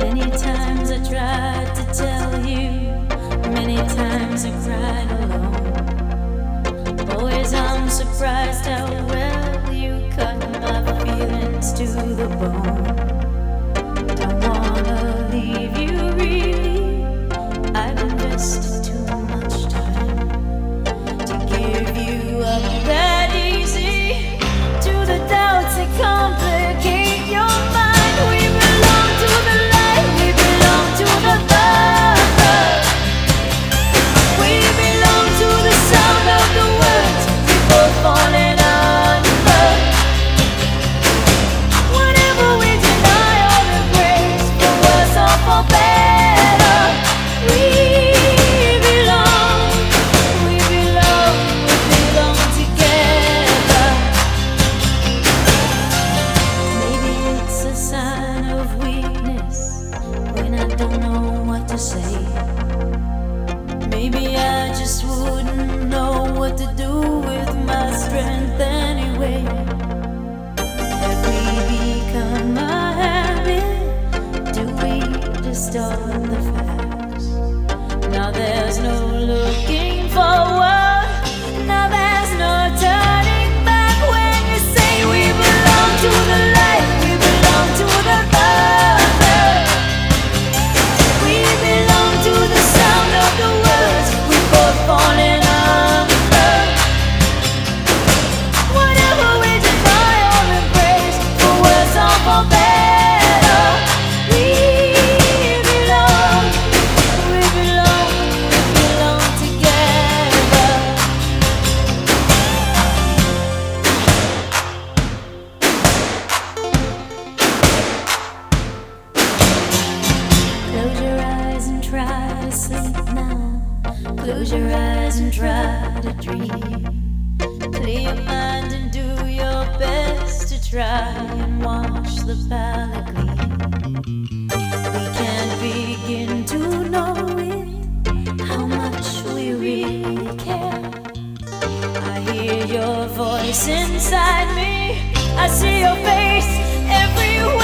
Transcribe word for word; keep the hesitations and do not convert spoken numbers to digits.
Many times I tried to tell you, many times I cried alone. Always I'm surprised how well you cut my feelings to the bone. Don't wanna leave you really, I've invested too much time to give you up that easy to the doubts that complicate your mind. We belong to the light, we belong to the love. We belong to the sound of the words we both falling under. Whenever we deny or embrace, for worse or for better, we belong, we belong, we belong together. Maybe it's a sign of weakness when I don't know what to say. Maybe I just wouldn't know what to do with my strength anyway. Have we become a habit? Do we distort the facts? Now there's no looking forward, now there's no turning back. When you say we belong to the light, we belong to the other. We belong to the sound of the words we both falling under. Whatever we deny or embrace, for worse or for better, we belong, we belong, we belong together. Close your eyes and try to sleep now. Close your eyes and try to dream. Clear your mind and do your best to try and wash the palate clean. We can't begin to know it, how much we really care. I hear your voice inside me, I see your face everywhere.